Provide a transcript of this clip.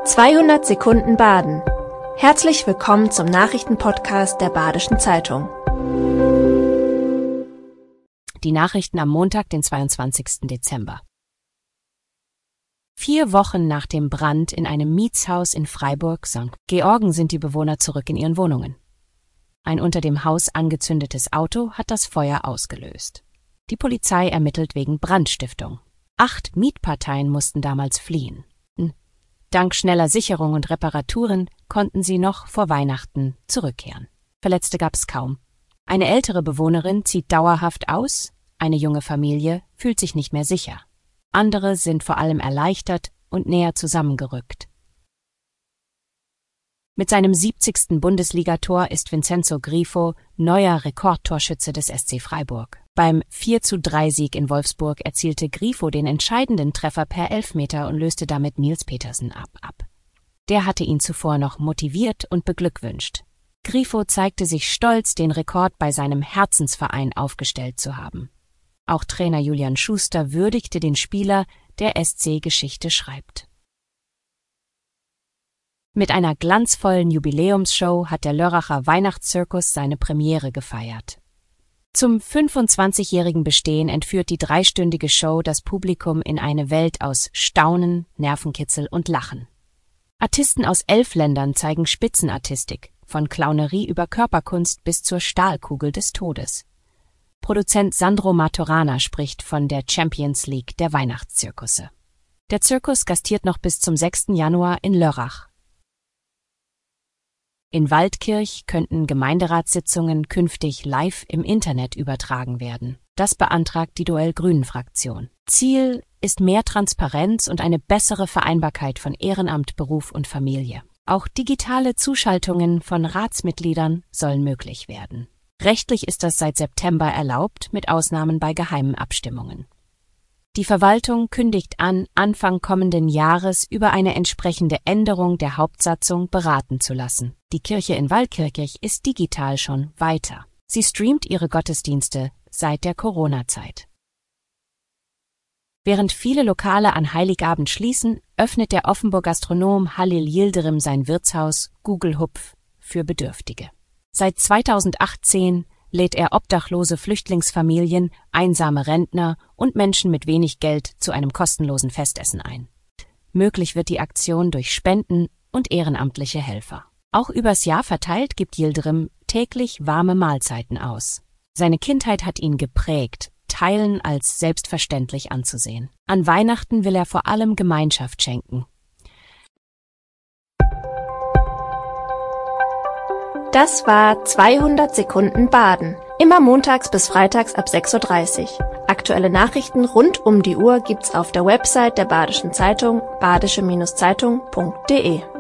200 Sekunden Baden. Herzlich willkommen zum Nachrichtenpodcast der Badischen Zeitung. Die Nachrichten am Montag, den 22. Dezember. 4 Wochen nach dem Brand in einem Mietshaus in Freiburg, St. Georgen, sind die Bewohner zurück in ihren Wohnungen. Ein unter dem Haus angezündetes Auto hat das Feuer ausgelöst. Die Polizei ermittelt wegen Brandstiftung. 8 Mietparteien mussten damals fliehen. Dank schneller Sicherung und Reparaturen konnten sie noch vor Weihnachten zurückkehren. Verletzte gab es kaum. Eine ältere Bewohnerin zieht dauerhaft aus, eine junge Familie fühlt sich nicht mehr sicher. Andere sind vor allem erleichtert und näher zusammengerückt. Mit seinem 70. Bundesligator ist Vincenzo Grifo neuer Rekordtorschütze des SC Freiburg. Beim 4:3-Sieg in Wolfsburg erzielte Grifo den entscheidenden Treffer per Elfmeter und löste damit Nils Petersen ab. Der hatte ihn zuvor noch motiviert und beglückwünscht. Grifo zeigte sich stolz, den Rekord bei seinem Herzensverein aufgestellt zu haben. Auch Trainer Julian Schuster würdigte den Spieler, der SC-Geschichte schreibt. Mit einer glanzvollen Jubiläumsshow hat der Lörracher Weihnachtszirkus seine Premiere gefeiert. Zum 25-jährigen Bestehen entführt die 3-stündige Show das Publikum in eine Welt aus Staunen, Nervenkitzel und Lachen. Artisten aus 11 Ländern zeigen Spitzenartistik, von Clownerie über Körperkunst bis zur Stahlkugel des Todes. Produzent Sandro Maturana spricht von der Champions League der Weihnachtszirkusse. Der Zirkus gastiert noch bis zum 6. Januar in Lörrach. In Waldkirch könnten Gemeinderatssitzungen künftig live im Internet übertragen werden. Das beantragt die Duell-Grünen-Fraktion. Ziel ist mehr Transparenz und eine bessere Vereinbarkeit von Ehrenamt, Beruf und Familie. Auch digitale Zuschaltungen von Ratsmitgliedern sollen möglich werden. Rechtlich ist das seit September erlaubt, mit Ausnahmen bei geheimen Abstimmungen. Die Verwaltung kündigt an, Anfang kommenden Jahres über eine entsprechende Änderung der Hauptsatzung beraten zu lassen. Die Kirche in Waldkirch ist digital schon weiter. Sie streamt ihre Gottesdienste seit der Corona-Zeit. Während viele Lokale an Heiligabend schließen, öffnet der Offenburg-Gastronom Halil Yildirim sein Wirtshaus Gugelhupf für Bedürftige. Seit 2018 lädt er obdachlose Flüchtlingsfamilien, einsame Rentner und Menschen mit wenig Geld zu einem kostenlosen Festessen ein. Möglich wird die Aktion durch Spenden und ehrenamtliche Helfer. Auch übers Jahr verteilt gibt Yildirim täglich warme Mahlzeiten aus. Seine Kindheit hat ihn geprägt, Teilen als selbstverständlich anzusehen. An Weihnachten will er vor allem Gemeinschaft schenken. Das war 200 Sekunden Baden. Immer montags bis freitags ab 6:30 Uhr. Aktuelle Nachrichten rund um die Uhr gibt's auf der Website der Badischen Zeitung, badische-zeitung.de.